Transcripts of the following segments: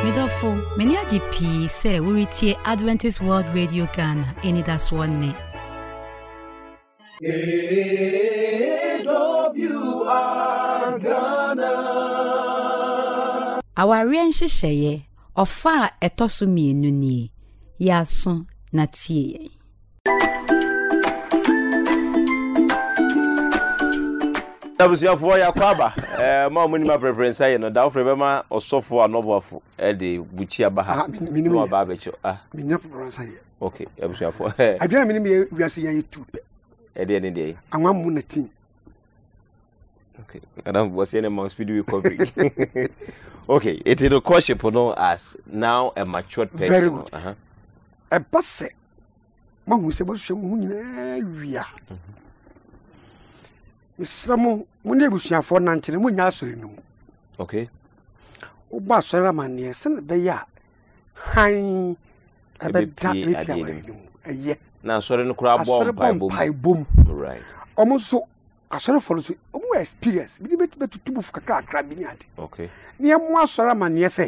Midofo, many GP say we retie Adventist World Radio Ghana, any that's one name. AWR Ghana. Our Rienshi Sheye, or far etosumi nuni, yasun natie. Abusia for ya kwaba ma mo ni ma preference aye no da ofre be ma osofo anobofo e de buchi abaha minimum ba be cho minimum preference aye okay abusia for adwa minimum wiase yan YouTube e de ne de anwan mu na tin okay adam was in a speed recovery okay it is a courtship no as now a matured person. Very good. A passe ma hu se bo hwe mu nyina wia Misramo munde busuafo nankyene munya asori num. Okay. Oba asori amane sen be ya. Han abeda eye. Na asori no kura pai bom. Right. Omo so asori for so omo experience bi betutu bu kakra bi ni ade. Okay. Ni amo asori amane se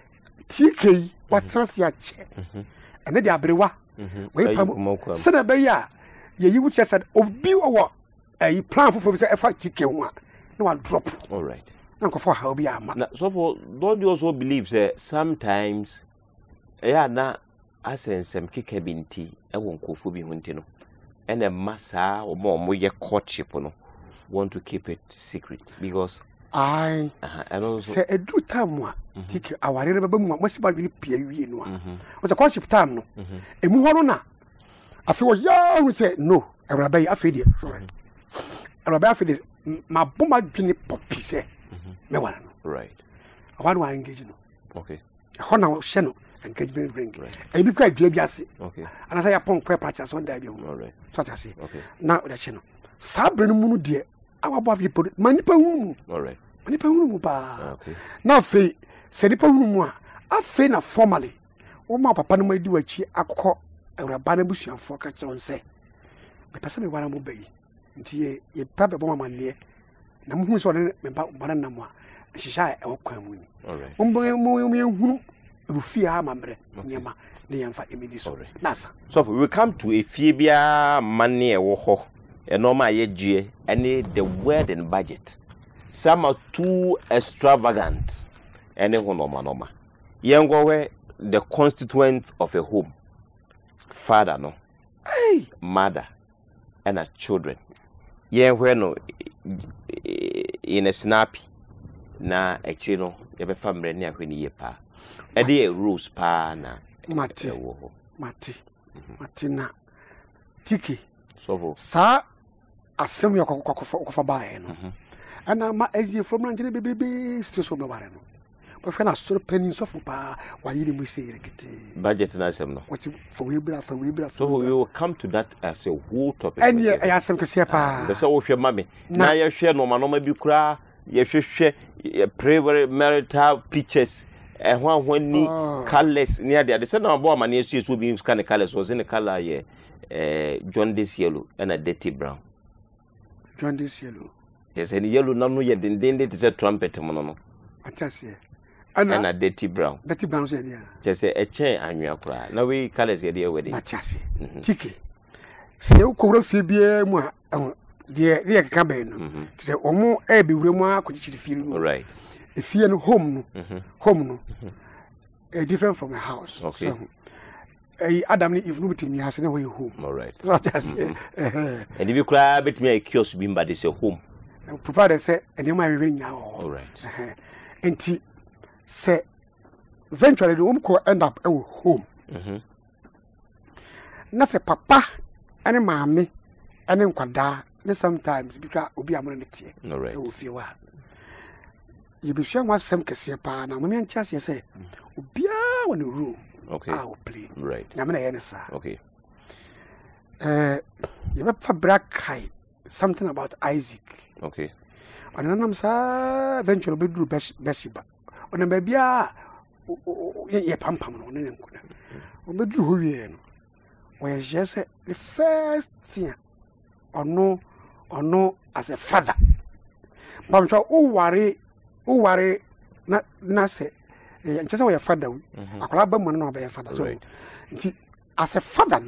TK watrase ya che. Ene de abrewa. We pam. Sen be ya ye yi wuche said obi owo a plan for say effort TK one no drop. All right. Now for how be am. So for don't you also believe say sometimes na asensem keke binti e won kofo bi hunti no and a massa or more ye courtship no want to keep it secret because I and also say a do time one TK our remember most about really pay you no was a courtship time no e mu hono na afi ya we say no Arabai afedi Arabai afedi ma boma dwene popi se me wana no right I want to engage no okay hona hye no engagement ring e bi kwa dua bi ase okay ana say yapon kwa practice on da bi all right so ta say okay na o da hye no sabre no mu no de awabo afedi manipa hunu all right manipa hunu mu ba okay na fe se nipa hunu mu a afe na formally wo ma papa no ma di wachi akokọ Awuraba na busuafo ka kire on se me pese me wara mo bayi nti ye pabe bo mama ne na mo hu so ne me ba na mo a hihya e wokwan mu ni all right mo hunu ebu fie ha mamre niema ne yemfa emedi so nasa so we come to a fie bia mane e wo ho e no ma ye gie any the word and budget some are too extravagant any ho normal yengo we the constituent of a home father no mother and children when no in a snappy na actually no you be family ni ahwe ni ye pa e dey rules pa na mati na tiki so sa asem yo kofa bae no ana ma ezie from na ngene bebebe stress obo bare no we na soro panin sofu pa wa yiri mu se yirikete budget na asem no what for we bra so we will come to that as a whole topic and yeah I asem kese pa the so wo hwe mame na ye hwe no ma bi kura ye hwehwe pre-marital pictures ho ni colors ni ade say na bo amane esu esu bi scan colors was in the color ye John this yellow and a dirty brown John this yellow yes and yellow na no ye dendende te say trumpet mo no atase and a dirty brown say there just say a chain anwa kura na we colors ye dey wedding atase tiki se ukowro fie bia mu a de kaka be no se omo e be wura mu akochichiri fie no right if you no home no different from a house okay so Adam ni if no betimi has na way home all right so just and if you cry betimi a kiosk bi mba dey say home provided say any my we nya all right enti say eventually the home could end up at home na say papa any maame any nkwada ne sometimes because obi amone ne tie all right o fie wa you be sure was some kese pa na mo ntia se say obia won room okay I'll play right nyame na sa okay you be for brakai something about Isaac okay and nam sa eventually be do Beshiba on be bia ye pampam no ne nkuna o be do ho wie no we just the first thing or no as a father but o worry na say and just our father, a club man of a father. So, as a father,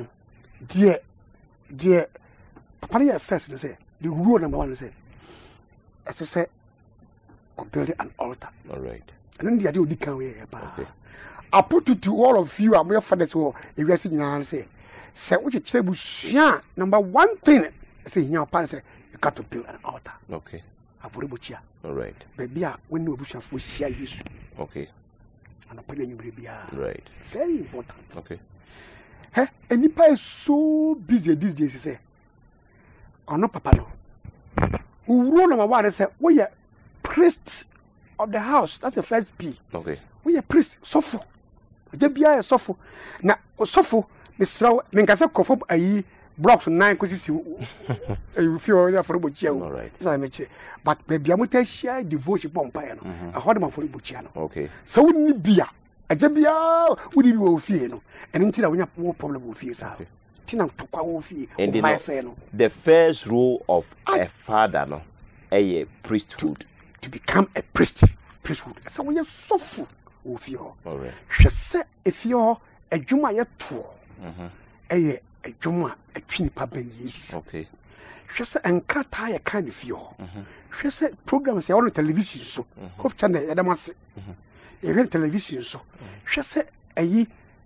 dear, Papa, first, say, the rule number 1 say, as I said, build an altar. All right. And then the idea would come here. I put it to all of you, I'm your fathers, or if you're sitting and say, what you say, number 1 thing, say, your parents say, you got to build an altar. Okay. All right. Baby, when you wish for share this. Okay. And opinion baby. Right. Very important. Okay. Hey, and Nipa is so busy these days, he say. Oh no, Papa no. We roll number 1 and say, we are priests of the house. That's the first P. Okay. We are priests, sofo. Jebia is sofo. Na sofo, Mr. Menkasa kofo ayi blocks 9 because you feel for Buchiano. All right. But baby, I'm going to share devotion pompano. I heard my for Buchiano. Okay. So we need beer. A jabia would you fear no? And until I have no problem with fears. Tina to quo fee. And the first rule of a father, no, a priesthood. To become a priesthood. So we are so full of you. All right. She said, if you're a Juma yet tour, a Juma, a chin papa is. Okay. She said, and cut tie a kind of you. She said, programs are on television, so hope channel, Adamasi. A television, so she said, a ye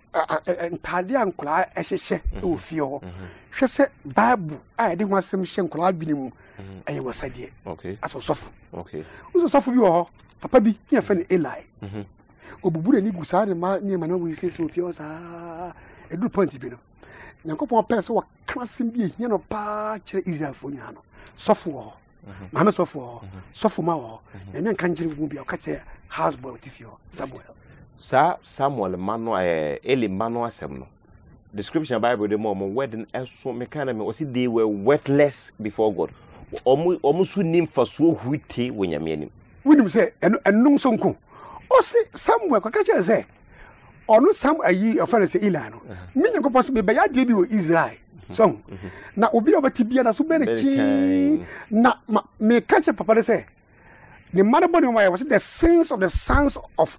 Tadian cry as she said, oh, fear. She said, Babu, I didn't want some shem collab minimum. I was idea. Okay. As a soft. Okay. Who's a soft for you? Papa be here for the Eli. Obubu and Nigusa and my near Mano will say so if yours are a good point. Yanko person were classing be here no patch easier for Yano. Software. Mamma software. Software. And then can't will be a catch a houseboy if you're somewhere. Sir Samuel Mano, Eli Mano Semno. Description Bible the moment wedding and so mechanical was it they were worthless before God. Almost name for so witty when you mean him. William say, and no song. Oh, say, somewhere, catch us say. Or no, some a year of fancy Ilano. Meaning, possibly by your debut Israel. Song. Now, will be over Tibia, so many. Now, may catch a papa say. The mother body was the sins of the sons of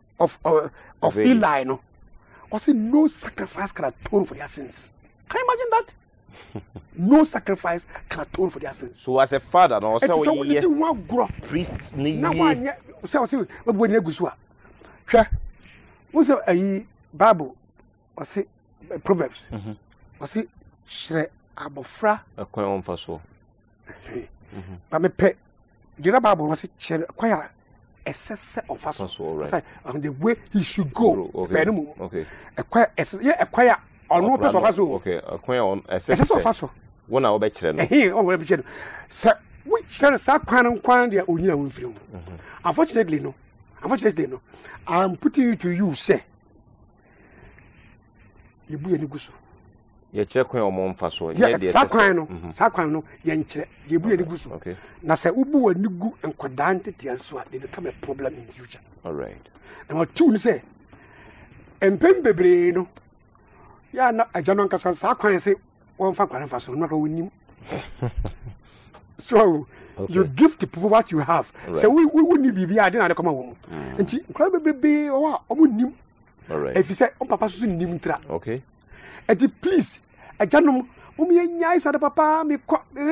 Eli. No, was it no sacrifice can atone for their sins? Can you imagine that? No sacrifice can atone for their sins. So as a father, no, so we do one grow. Priest, now one, so what would you go? Sure. Was a Bible? Was it Proverbs? Was it Shre Abofra? A coin for so. But me pet. The Bible was it quite a set of us. On the way he should go. Okay. A quiet or no person of us. Okay. A quiet on a set of us. 1 hour better. Here, oh, sir, which says that quan their own with you. Unfortunately, no. I'm putting it to you, say. You be any good. You check on Mom Faso. Saquano, Yanche, you be any good. Okay. Now, say, Ubu and Nugu and quadrantity and so they become a problem in future. All right. Number 2 say, and Pembebrino. Yeah, no, I don't know, Saquan say, 1 Faso, not a winning. So, you give to people what you have. Right. So, we wouldn't be the idea to come home. And she probably or wouldn't. All right. If you say, oh, Papa, Nimtra. Okay. And please, a gentleman, yes, at Papa, me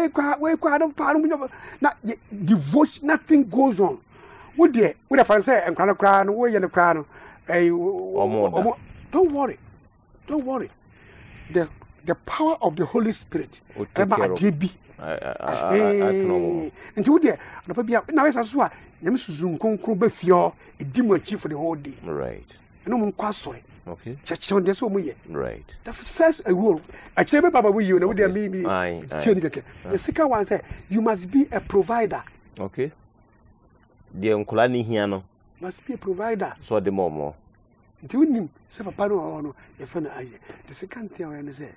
not devotion, nothing goes on. Would they, would I say, and crown, way in the crown, don't worry. The power of the Holy Spirit. JB. And to there, now as I saw, Yamsuzum Concro Befio, a dimmer chief for the whole day. Right. No one quite sorry. Okay. Church on this one. Right. The first a rule. I tell Papa, you know, there may be the second one said, you must be a provider. Okay. The Unculani Hiano must be a provider. So the more. Do him, say Papa, no, the friend Isaac. The second thing I say.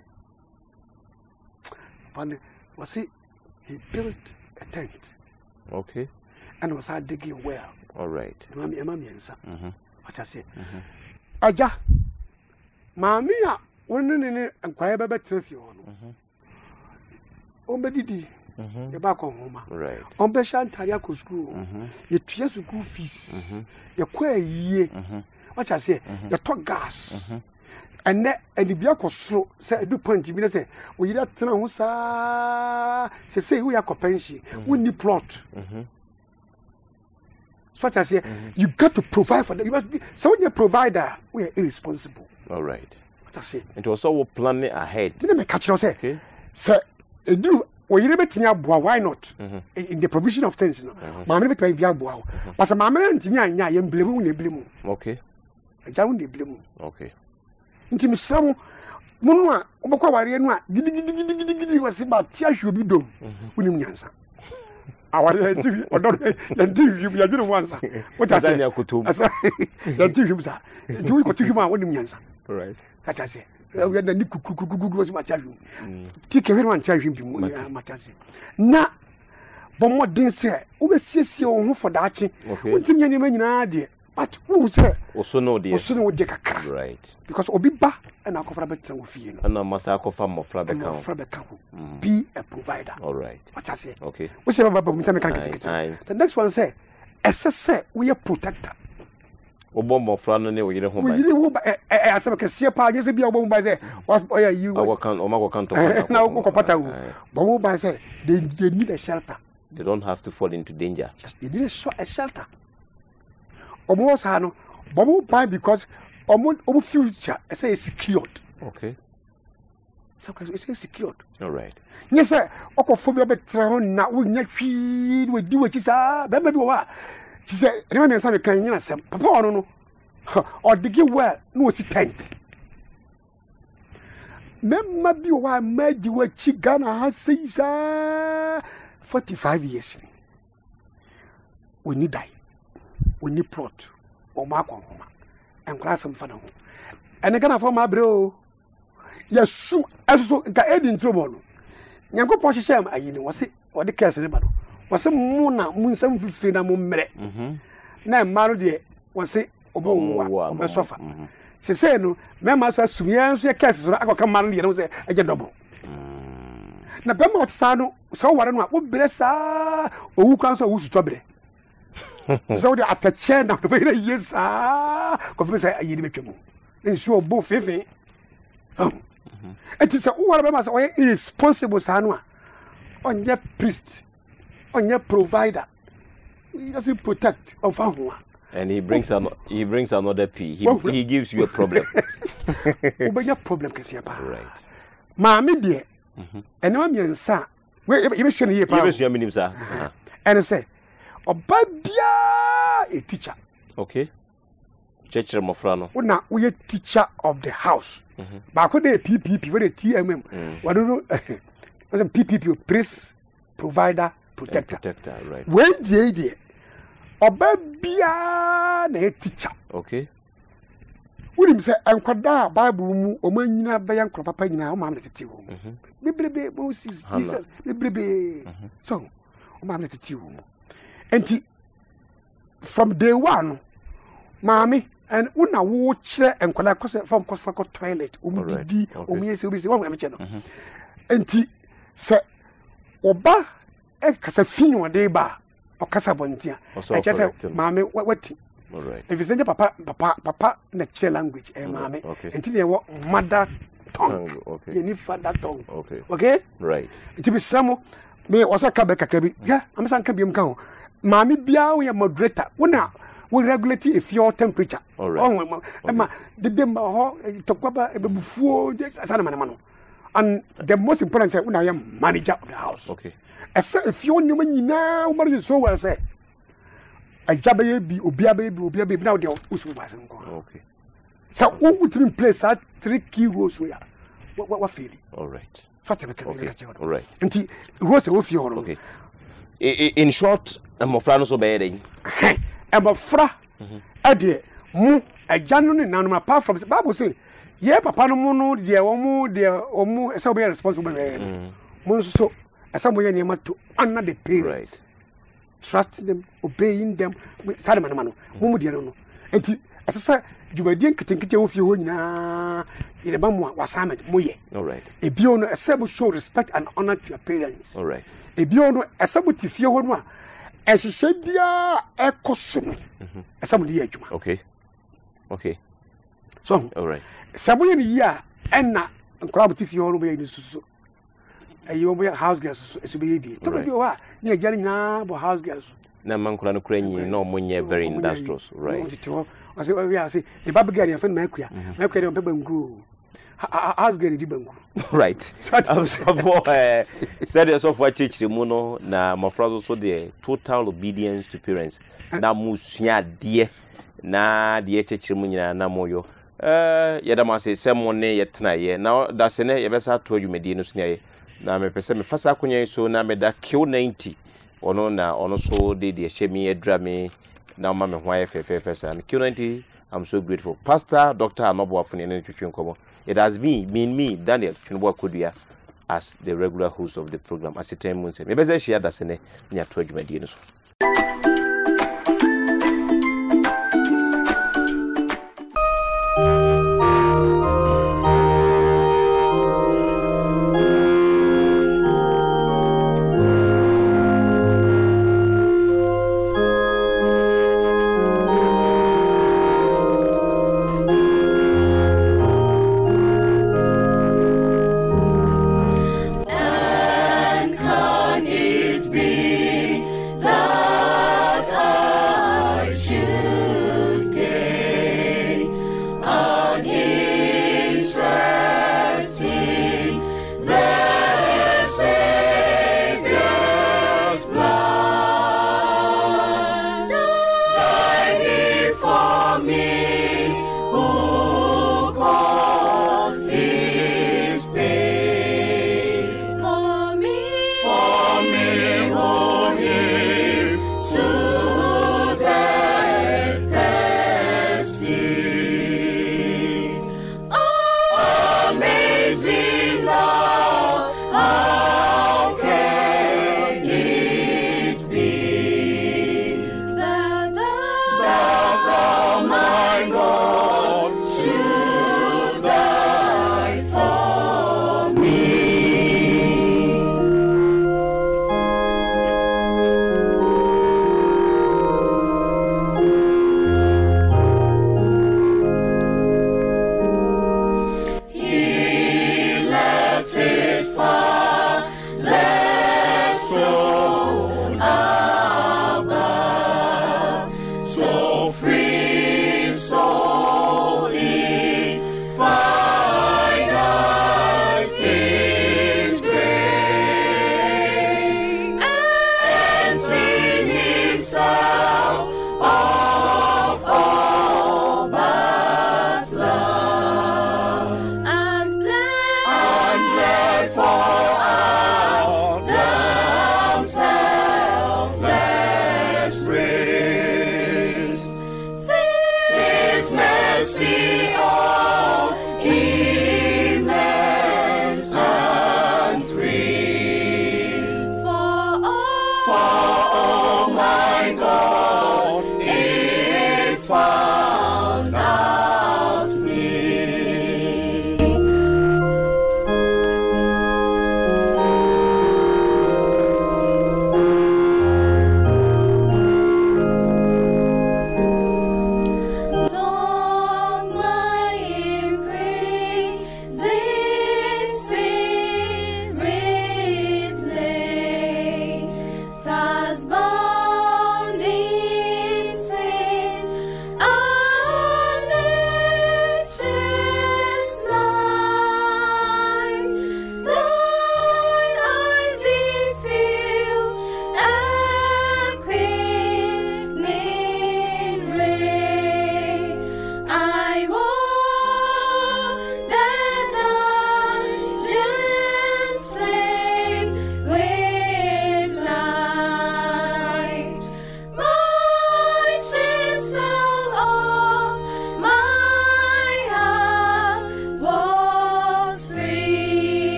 Was it? He built a tent. Okay. And was I digging a well. All right. Mammy and son. What I say? Aja. Mamma, one in and quite a better if you want. Ombedidi. The back on home. Right. On Beshan Tariaco school. Your tears school fees. Your queer ye. what I say you talk gas and the beer ko so say do point me say we that tena ho sa say we are pension we need plot so what I say you got to provide for them. You must be so when you provider we are irresponsible. All right. What I say it was all planning ahead. Didn't me catch you say say do we you betimi aboa why not in the provision of things no maame betimi bia aboa but say maame ntimi anya ye mblemu na eblemu okay ajawu na eblemu okay ntimi sam munu a obekwa ware no a gidi wasi ba tia hwe bi dom unim nyansa aware ntimi odor ya ntimi ya dwene wansa what I say asa ya ntimi sa ntimi ko tihwe ma unim nyansa right that I say we na ni kukukukuku wasi ma tia hwe tike hwe ma tia hwe bi mu matase na bomodin se obesiesie wo ho fodache untimi nya nema nyina de but who say osono de kakra right because obi ba na akofra betra wo fie no na masa akofa mofra beka be a provider. All right. What I say okay we say baba mutsa me kan the next one say SS we a protector obo mofra no ne wo yire ho ba we yire wo ba asem kese pa je se bia obo ba say what oya you kan to na wo ko pata wo bo ba say they need a shelter. They don't have to fall into danger. Yes, they need a shelter. Omo sa no bobo buy because omo future I say is secured. Okay. So it's secured. All right. Yes sir, okophobia betra ho na wo nya hwi we di wachi sa be bi wa. She say remember me say kan nya sem papa ono no or digi well no si tent. Memma bi wa ma di wachi Ghana ha sei sa 45 years. We need die. We need plot or mark on home and class some fun. And I can afford my bro. Yes, soon as so got in trouble. Yanko Posham, I was it or the castle was some moon some 15 mere. Now, Marody was it or sofa. She said, no, Mamma says, Sumians, your castle, I got come man, I get double. Na bema tsano so ware no wo bresa owu kran so wo strawberry so the atache na do be yes ko fi say ayi ni betwemu nsu obo fefe enti say wo ware bema say o irresponsible sano a onye priest onye provider he doesn't protect of who and he brings another P. He gives you a problem. Ubenya problem kesi pa right maame de and no me nsa we you be hwe ne ye pa you be hwe minim sa and say obabia a teacher okay church mofra no una we teacher of the house ba ko de PPP we de TMM we do was a PPP priest provider protector right when je obabia na a teacher okay we say enkwada Bible mu o manyina ba yan papa nyina o ma na tete wo biblebe Moses Jesus biblebe so o ma na tete wo enti from day one mami and una wo kire enkwada from toilet o mu didi o mu yesi obi se wo na me che no enti se oba e kasa finyo de ba o kasa bontia e che se mami wati. All right. If you say papa na language mami until you mother tongue okay you need father tongue okay right it be samo me osa ka be kakra bi ya am san ka bi mka ho mami bia we moderator wona we regulate if your temperature all right ma the dem ho tokwaba e bebufuo sana manama and the most important say wona am manager of the house okay if you nyuma nyina wo mari so well say ajabe bi obiabe now they usu basen ko okay so who would in place at 3 key roles we are what feeling all right fatima can all right nti rose wo fi horo okay in short amofra no so be dey amofra ade mu ajanu ni nanu apart from Bible say ye papa no mu no de omu ese be responsible mu so ese mo ye niam to honor the parents right trusting them, obeying them. Sorry, man, who do you know? And as I said, you were doing kitchen of you in a mamma was Samet Moye. All right. A biono, a sable show respect and honor to your parents. All right. A biono, a sable to fear one, as she said, dear, a cosum, as somebody, okay. Okay. So, All right. someone in a year and not crowd if you all be in so. You will house girls to be Right. what near Jenny now, but house girls. Na man kula no krenyi no monye very industrious, right? I say, oh, yeah, I say, the baby girl, your friend Makia, Makia, and Pebangu. House girl, the Bangu. Right. Said yourself what church the mono na mafrazo so the total obedience to parents. Na musia die na die church munyina na moyo. Yadama say someone yetna ye. Now that's ne yebesa to you medie no sunya na me pese me fasa akonya so na me da kill 90 ono na ono so de shemi edra me na ma me hwa FFFS and kill 90. I'm so grateful. Pastor Dr. Anobo Afuni ne twetwe nkomo. It has been me Daniel Twinbo Kodua as the regular host of the program as a time months. Maybe say share that sene nya to adwumadi no so.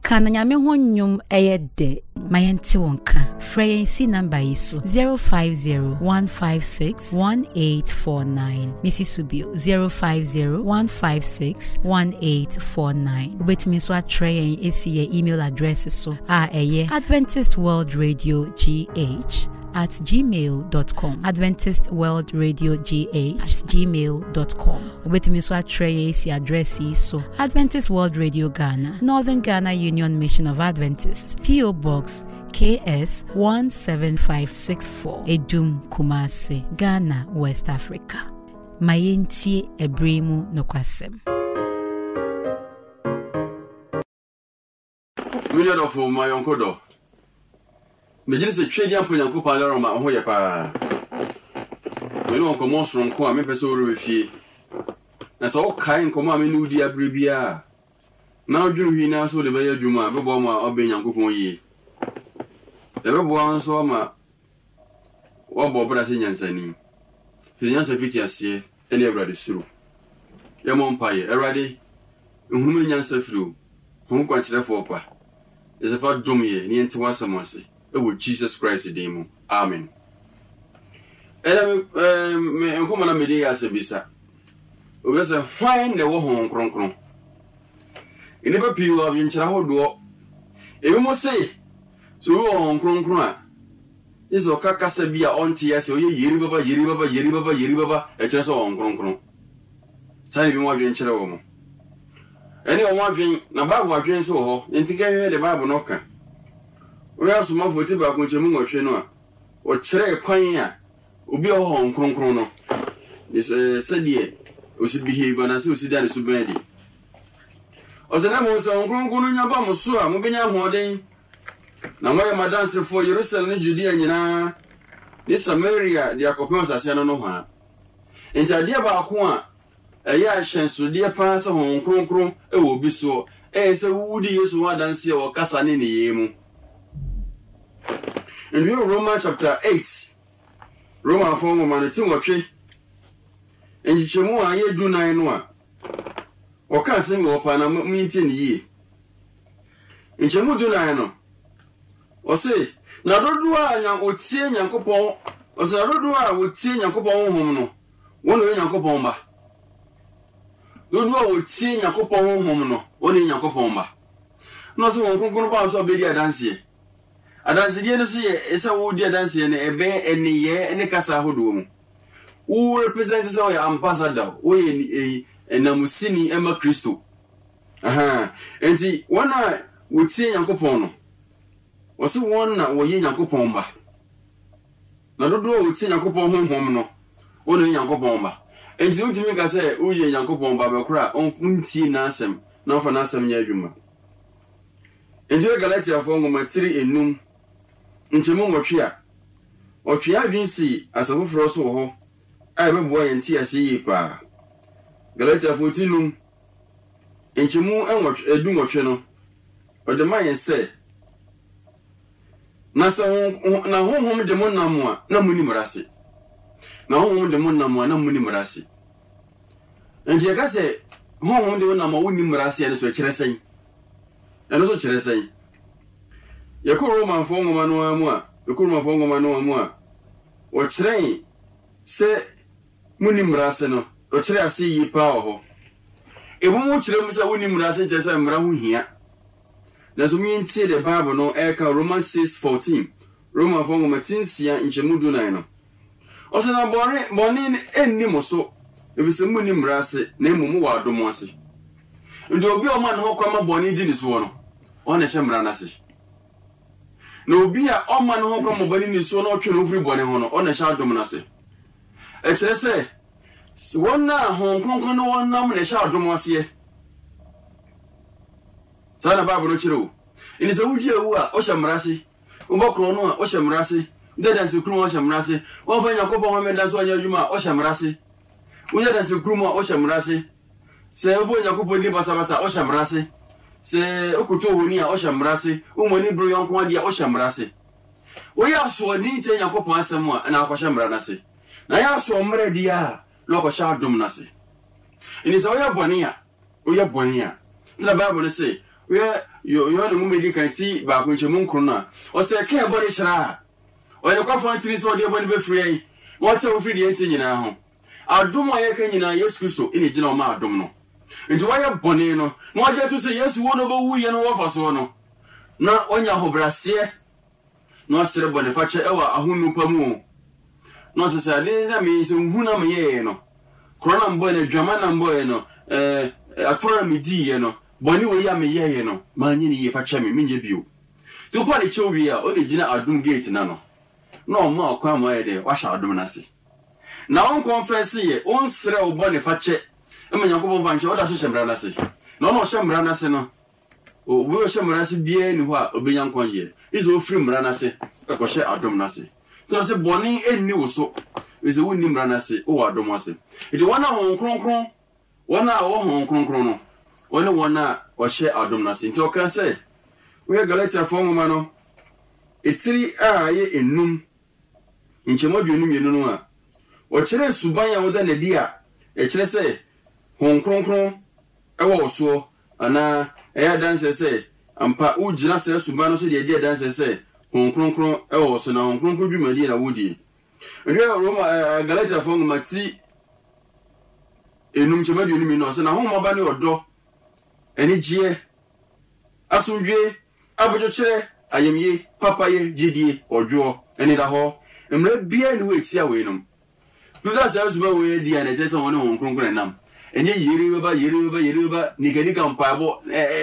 kana nyame ho nnwom eyede mayente wonka freyensi number iso 0501561849 Mrs. Subio 0501561849 ubetimi so atreyen esi ye email address so eye Adventist World Radio GH@gmail.com adventistworldradioGH@gmail.com ubetimi so atreyen esi address so Adventist World Radio Ghana Northern Ghana Union Mission of Adventists PO Box KS 17564 Edum Kumasi Ghana West Africa Mayenti Ebremu Nokwasem Million of my uncle do Megini se twedi ampo yanko pa lero ma ho ye pa me no nkomo soro nko a me pese wo refie na se wo kai nkomo a me no di abre bia na odwuru hwi na so de be adwuma be bo ma obenyankopon yi de be bo anso ma wo bo bra se nyansani fi nyansa fiti ase ene Ewrade suru ye mo mpaye Ewrade ehunu nyansa firu ho kwa kirefo pa is fa dom ye ni enti wasamase with Jesus Christ demo. Amen. Me enkomo na mede ya sebisa. Obese hwan ne wo hon kronkron. Ene ba pi wo nkyira hodo. Ebi mo se so wo hon kronkron a. Iso kakasa bia onti ya se oye yeri baba e kire so hon kronkron. Sai bi mo adwen kyira wo mo. Ene o mo adwen na Bible adwen so ho. Enti ka hwe de Bible no ka. We are some of it back when you move or chere quanya, Ubi home crono. This said ye, who should behave and as you see that is bad. As an animal, Grunya Bamusua, Mubina Holding. Now, why am I dancing for Jerusalem, Judea, and this Samaria, the Acopons, I said, no harm. And idea about Qua, a yashan, so dear pass home, cron, it will be so. As a woody is one dance or Cassan in the Yemu. And we are Romans chapter 8. Roman form of Manitim watching. And you chemo a year do 9 or can't sing upon a meeting ye. In Chemu do 9 or say, now don't do I would see Yankopon, or say, I don't do I would see Yankopon home. One way Yankopomba. Don't do I would see Yankopon home, one in Yankopomba. No, so one could go so big a dance here. Adansi die no so ye esa wo die adansi ye ne ebe ene ye ene kasa hodo mu wo represent so ye ambassador wo ye enamusini ema Kristo enti wona wo tie Yankopon no wo se wona wo ye Yankopon ba na dodo wo tie Yankopon honhom no wo no Yankopon ba enti untimi ka se wo ye Yankopon ba be kura onfuntie na asem na ofa na asem nya adwuma enti Galatia 4:3 enum Nchemu ngotwea otwea dwinsi asafoforo so ho ai bebo yenti ase yi pa Galatia 14 nchemu edu ngotwe no odema se na na honhom de mo namu a na muni murase na honhom de mo namu a na muni murase enti ka se honhom de mo namu woni murase ene so kiresen ene so kiresen Yakuru man fongo manua mua, Yakuru fongo manua mua. O train se munimrase no, o chere ase yi pa ho. Ebo mu chere mu se munimrase chere se mra hu hia. Na so mi ntie the Bible no eka Romans 6:14. Roman fongo matinsia nchemu du nan no. O se na boni enni mo so, ebi se munimrase na emumu wa adomo ase. Ndi obi o man ho kwama boni di ni so no. O na hye mra na se. Na obi a o man ho kwama boni ni so na o twe no firi boni ho no, o na hye adom na se. E kire se wona ho kronkron no wona mo na hye adom ase. Sana Bible no kire o. Ini se wuji ewu a o hye mra se. Ubokro no a o hye mra se. Dedanse krum o hye mra se. Won fa Yakobon ho meda so anya adwuma o hye mra se. Unya danse krum o hye mra se. Se obo Yakobon ni basa o hye mra se. Se okuto honi a o hye mra se. Umoni bro yonko ade a o hye mra se. O ya so ni te Yakobon asem a na akwa hye mra na se. Na ya so mra di a na akwa hye adom na se. Ini se o ya boni a. Tell the Bible say, we yo no mu medi kan ti ba ko nchemu nkro na o se ka body shara o ne kwa fantini so de body be free what e free de enti nyina ho adom aye ka nyina Yesu Kristo ene gina o ma adom no nti waye bone no na waje to se Yesu wo no be wu ye no wo fa so no na onya hobrase no asere bone fa che ewa ahunu pamu no se se ade na me se hu na me ye no korona mbo na dwama na mbo ye no atora me di ye no bone we ya me ye no ma nyi ni ye fa che me menye bio to pa ne chewi a o de gina adom gate na no no ma akwa ma ye de wa sha adom na se na on confess ye on sere o bone fa che e ma nyankopon fa nche o da so shemra na se no no shemra na se no o wo shemra se bia ni ho a obenyankon ye izo ofri mra na se ko she adom na se to se bone enni wo so izo wonni mra na se o adom ase e de wana hon kronkron wana wo hon kronkron no one wana o she adom na se nti o kan se we Galatia fongoma no etiri a ye enum nchemo duonu mienu no a o kire suban ya woda na dia e kire se hon kronkron ewo so ana eya danse se ampa ujina se suban no so de dia danse se hon kronkron ewo so na hon kronkron dwumadi na wodi nre Roma Galatia fongoma ti enum nchemo duonu mienu no se na hon maba ne odo eni gie asundwe abojo kire ayemye papaye jidie odwo eni da ho emre bia ni we tia we num duda sa suba we dia na je so won hon kronkron nam enye yere ba nika mpabo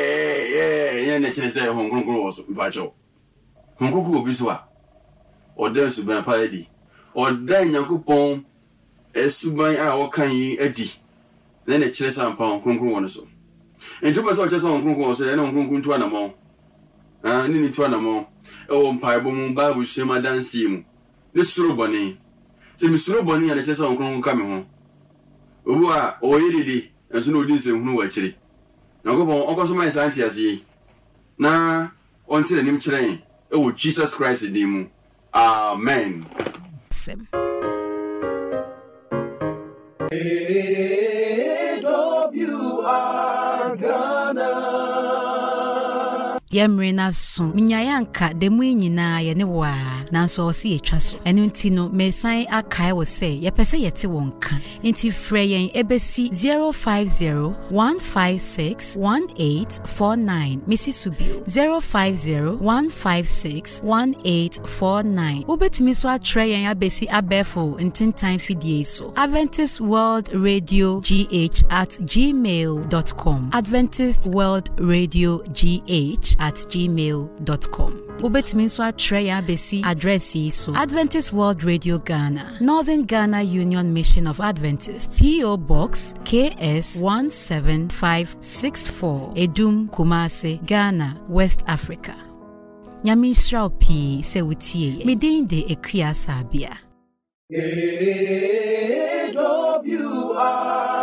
ye na kire se hon kronkron wo so ba cho hon kronkron obi so a odan suban pa edi odan Nyankopon esuban a wo kan yi edi na kire se ampa hon kronkron wo so enti ba so kire se hon kronkron wo so na hon kronkron tu anamo ni tu anamo e wo mpaibo mu ba bu shema dansi mu ne suro boni se mi suro boni ya na kire se hon kronkron ka me ho obu a oyedede enso no odi se hunu wa kire Nyankopon okoso man santi ase na onti nim kire e wo Jesus Christ di mu amen AWR Ghana Yamrena so minyayanka demu nyina ye ne wa nanso o se yetwa so enu nti no mesan akai wo se ye pese yete wonka nti frɛ yen ebesi 050-156-1849 Mrs. Subio 050-156-1849 ubetimi so atre yen abesi abefo ntintan fidie so Adventist World Radio GH@gmail.com Adventist World Radio GH@gmail.com ubetimi so atre yen abesi address so Adventist World Radio Ghana Northern Ghana Union Mission of Adventists P.O. Box KS 17564 Edum Kumase Ghana West Africa Nyamishrao P se wutie medin de Ekia Sabia AWR